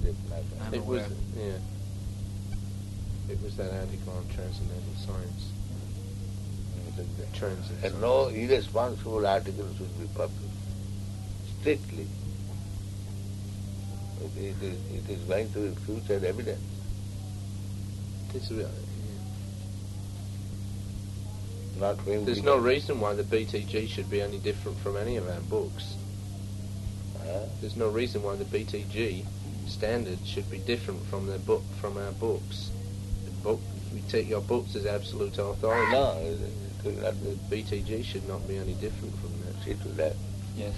I'm It was, aware. yeah. It was that article on transcendental science. Transit And science. no irresponsible article should be published. Strictly. It is going to be future evidence. It's really, Not when There's we no can- reason why the BTG should be any different from any of our books. There's no reason why the BTG standard should be different from the book from our books. We take your books as absolute authority. No, it will not The be. BTG should not be any different from that. See to that. Yes.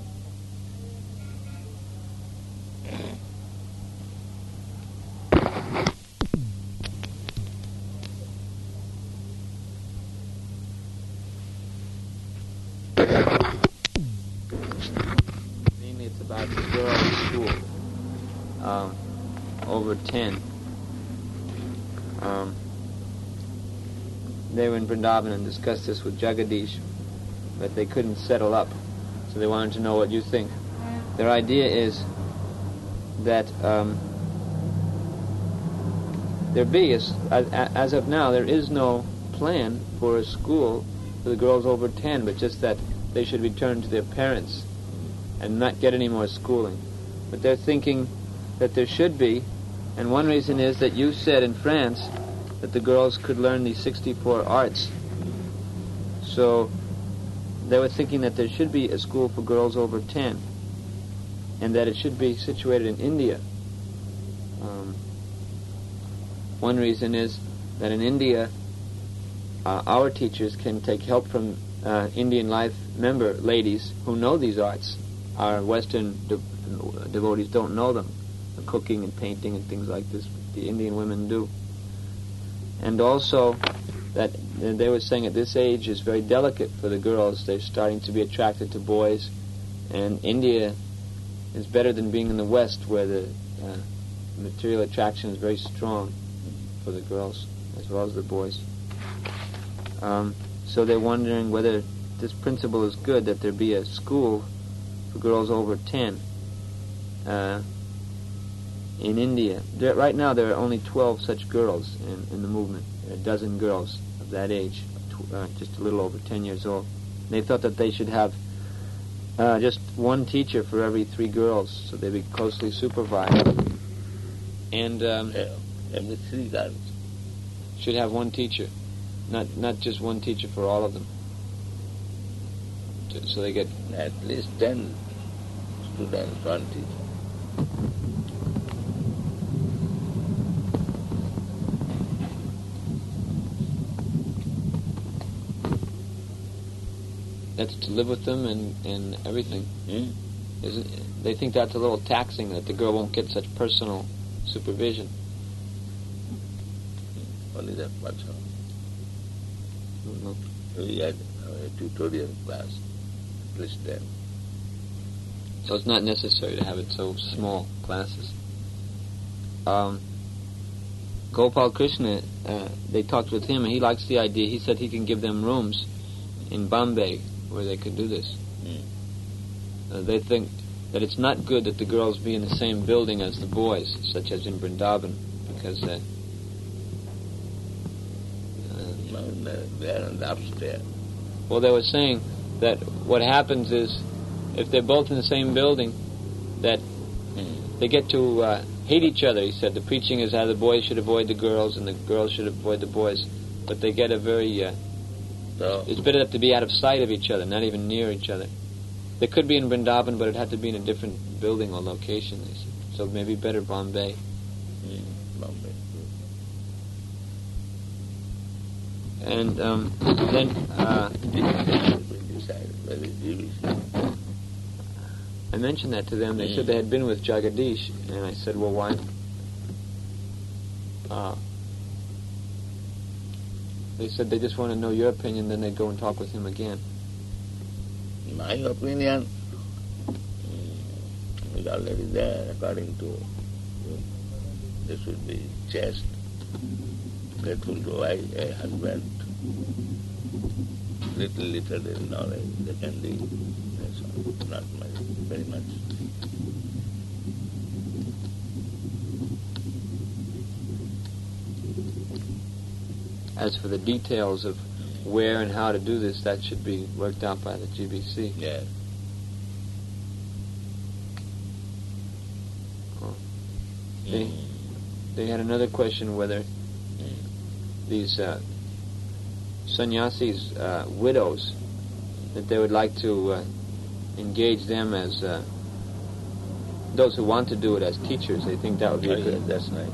Mainly it's about the girl in school, over 10. They were in Vrindavan and discussed this with Jagadish, but they couldn't settle up, so they wanted to know what you think. Their idea is that there be, as of now, there is no plan for a school for the girls over 10, but just that they should return to their parents and not get any more schooling. But they're thinking that there should be, and one reason is that you said in France that the girls could learn these 64 arts. So they were thinking that there should be a school for girls over 10, and that it should be situated in India. One reason is that in India, our teachers can take help from Indian Life member ladies who know these arts. Our Western devotees don't know them. The cooking and painting and things like this, the Indian women do. And also that they were saying at this age is very delicate for the girls. They're starting to be attracted to boys, and India is better than being in the West, where the material attraction is very strong for the girls as well as the boys. So they're wondering whether this principle is good, that there be a school for girls over 10 in India. Right now there are only 12 such girls in the movement. There are a dozen girls of that age, just a little over 10 years old. And they thought that they should have just one teacher for every 3 girls, so they'd be closely supervised. And Every 3 girls. should have one teacher, not just one teacher for all of them. So they get At least 10 students, one teacher. that's to live with them and everything. They think that's a little taxing, that the girl won't get such personal supervision. Only that much. Mhm. We had a tutorial class, at least 10. So it's not necessary to have it so small classes. Gopal Krishna, they talked with him, and he likes the idea. He said he can give them rooms in Bombay where they could do this. They think that it's not good that the girls be in the same building as the boys, such as in Vrindavan, because No, they are on the upstairs. well, they were saying that what happens is, if they're both in the same building, that they get to hate each other. He said the preaching is how the boys should avoid the girls and the girls should avoid the boys, but they get a very So, it's better to be out of sight of each other, not even near each other. They could be in Vrindavan, but it had to be in a different building or location, they said. So maybe better Bombay. Bombay. And then Decided whether division. I mentioned that to them. They said they had been with Jagadish, and I said, well, why? They said they just want to know your opinion, then they'd go and talk with him again. My opinion is already there, according to they should be chaste, faithful to a husband, little in knowledge, they can be, that's all, not much, very much. As for the details of where and how to do this, that should be worked out by the GBC. Yeah. They had another question whether these sannyasis, widows, that they would like to engage them as those who want to do it as teachers. They think that would be good. That's right.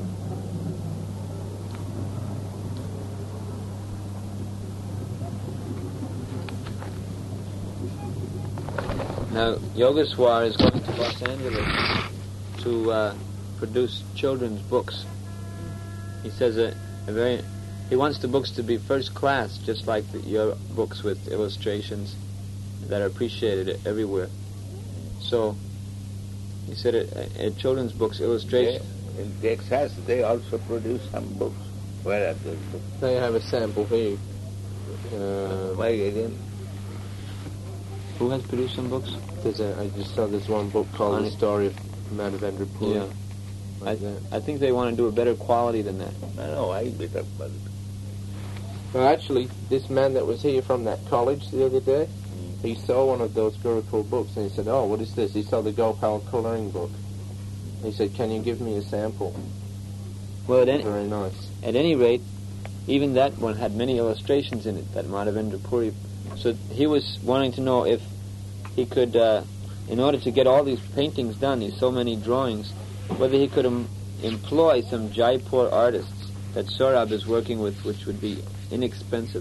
Now, Yogeswar is going to Los Angeles to produce children's books. He says he wants the books to be first class, just like your books with illustrations that are appreciated everywhere. So, he said children's books, illustration. In Texas, they also produce some books. Where are those books? They have a sample here. Why again? Who has produced some books? I just saw this one book called The Story of Madhavendra Puri. Yeah. Like that. I think they want to do a better quality than that. No, I better about it. Well, actually, this man that was here from that college the other day, he saw one of those Gurukul books, and he said, "Oh, what is this?" He saw the Gopal colouring book. He said, "Can you give me a sample?" Well, Very nice. At any rate, even that one had many illustrations in it, that Madhavendra Puri. So he was wanting to know if he could, in order to get all these paintings done, these so many drawings, whether he could employ some Jaipur artists that Saurabh is working with, which would be inexpensive.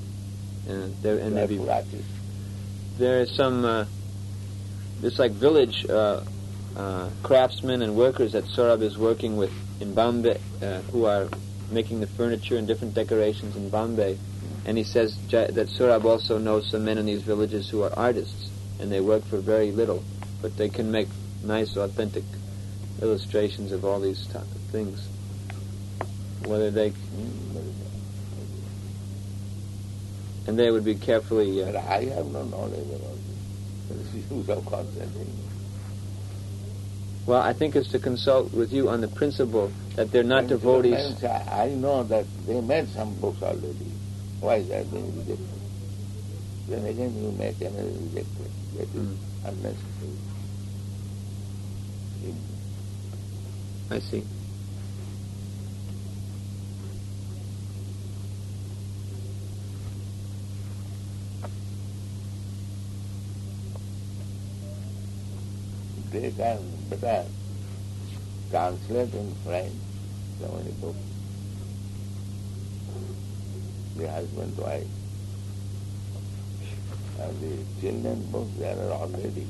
There are some, just like village craftsmen and workers that Saurabh is working with in Bombay, who are making the furniture and different decorations in Bombay. And he says that Saurabh also knows some men in these villages who are artists, and they work for very little, but they can make nice, authentic illustrations of all these type of things. Whether they... And they would be carefully... But I have no knowledge about this. Use of concentrating. Well, I think it's to consult with you on the principle that they're not devotees. I know that they made some books already. Why is that being rejected? Then again you make another rejected. That is unnecessary. I see. They can better translate in French so many books. The husband, wife, and the children books, they are already.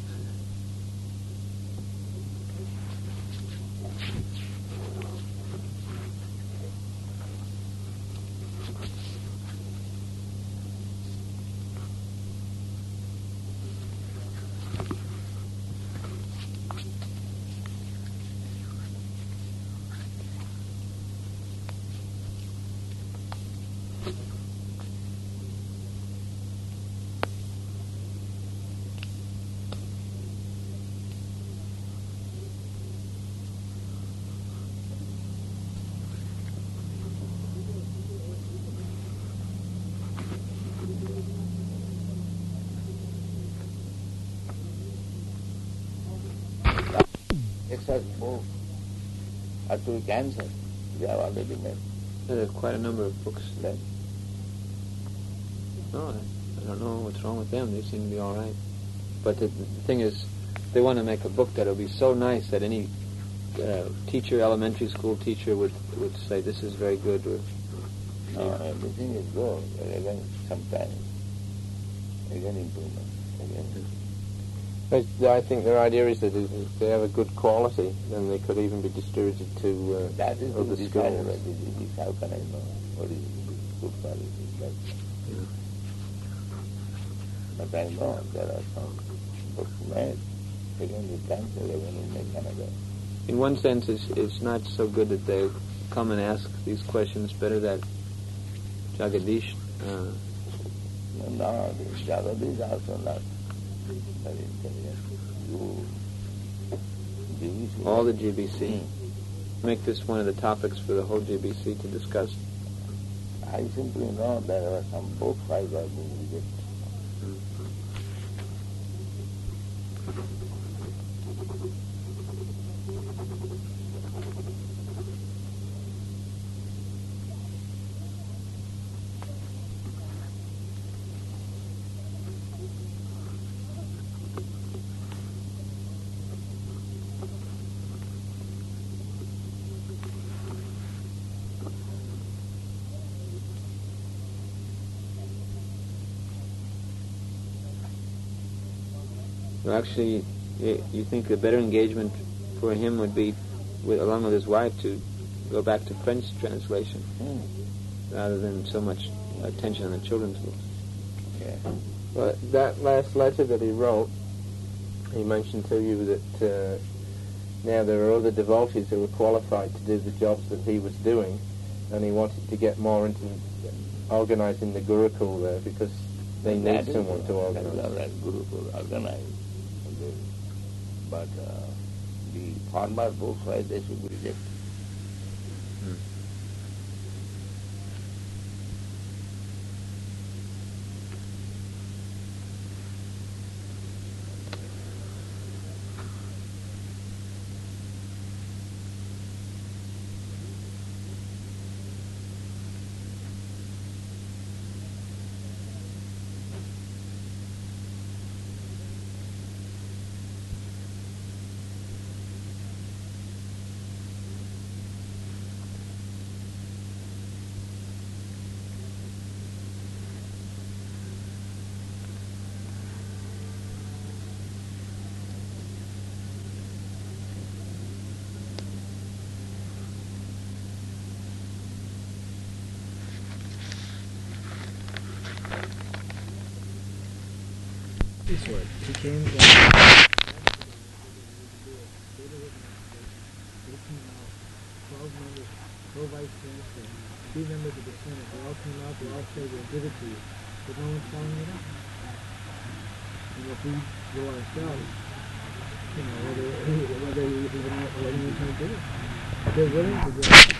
Texas books are to cancer. They are already made. There are quite a number of books. Then No, I don't know what's wrong with them. They seem to be all right. But the thing is, they want to make a book that will be so nice that any teacher, elementary school teacher would say, this is very good. Or, no, everything is good. Again, sometimes, again improvement. Again. I think their idea is that if they have a good quality, then they could even be distributed to that is other decided schools. by the how can I know what is good quality? But I know there are some books made. Again, you cancel, again you make another. in one sense, it's not so good that they come and ask these questions. Better that Jagadish... No, the Jagadish also not very intelligent. GBC. all the GBC. Make this one of the topics for the whole GBC to discuss. I simply know there were some books I got being rejected. Well, actually, you think a better engagement for him would be, along with his wife, to go back to French translation rather than so much attention on the children's books. Yeah. Well, that last letter that he wrote, he mentioned to you that now there are other devotees who are qualified to do the jobs that he was doing, and he wanted to get more into organising the Gurukul there because they need someone to organise. That Gurukul organize. But the former books, why they should be rejected? This way. He came down. 12 members, pro-vice chancellor, 2 members of the Senate, they all came out, they all said we'll give it to you. But no one's following it up. And if we go ourselves, whether anyone's going to do it. They're willing to do it.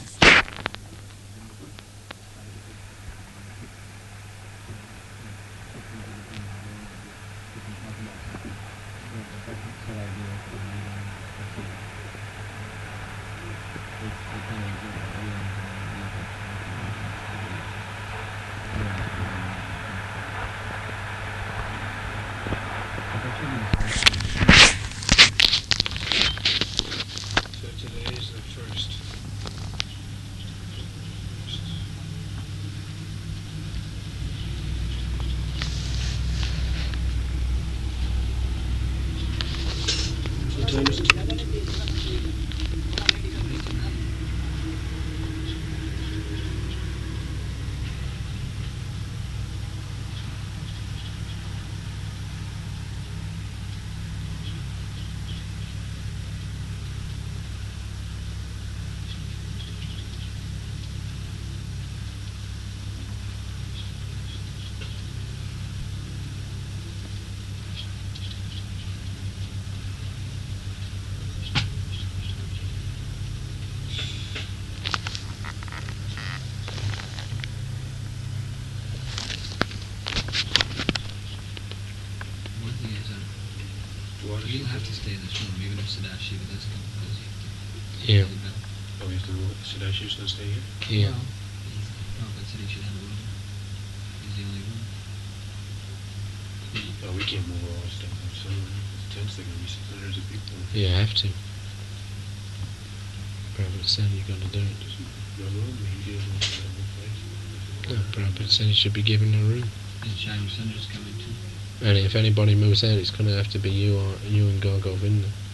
You'll have to stay in this room, even if Sadashiva does come, because you have to... Yeah. Oh, we have to rule that Sadashiva's going to stay here? Yeah. Well, Prabhupada said he should have a room. He's the only one. Oh, we can't move all this stuff. So the tents, they're going to be hundreds of people. Yeah, I have to. Prabhupada said you're going to do it. No room, he doesn't have a place. No, Prabhupada said he should be given a room. And Shyam Sundar's coming too. And if anybody moves out, it's going to have to be you and Govinda.